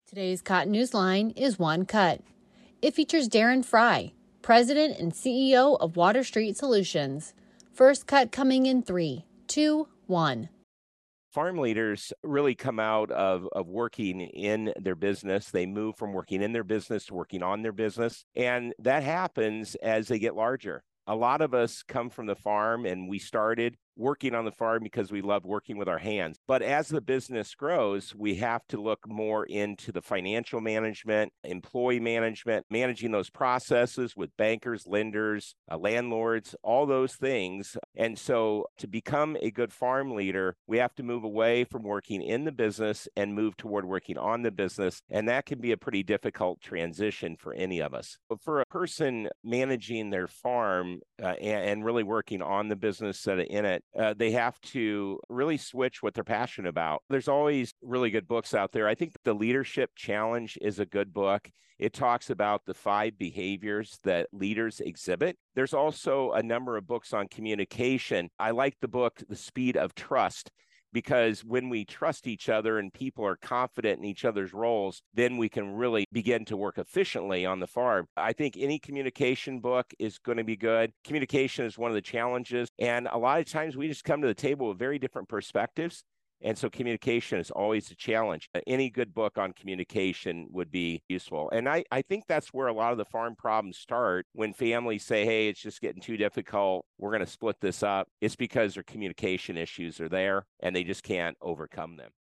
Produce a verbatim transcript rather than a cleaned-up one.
Today's Cotton Newsline is One Cut. It features Darren Fry, President and C E O of Water Street Solutions. First cut coming in three, two, one. Farm leaders really come out of, of working in their business. They move from working in their business to working on their business. And that happens as they get larger. A lot of us come from the farm and we started working on the farm because we love working with our hands. But as the business grows, we have to look more into the financial management, employee management, managing those processes with bankers, lenders, uh, landlords, all those things. And so to become a good farm leader, we have to move away from working in the business and move toward working on the business. And that can be a pretty difficult transition for any of us. But for a person managing their farm uh, and, and really working on the business that in it, Uh, they have to really switch what they're passionate about. There's always really good books out there. I think The Leadership Challenge is a good book. It talks about the five behaviors that leaders exhibit. There's also a number of books on communication. I like the book, The Speed of Trust, because when we trust each other and people are confident in each other's roles, then we can really begin to work efficiently on the farm. I think any communication book is going to be good. Communication is one of the challenges. And a lot of times we just come to the table with very different perspectives. And so communication is always a challenge. Any good book on communication would be useful. And I, I think that's where a lot of the farm problems start when families say, hey, it's just getting too difficult. We're going to split this up. It's because their communication issues are there and they just can't overcome them.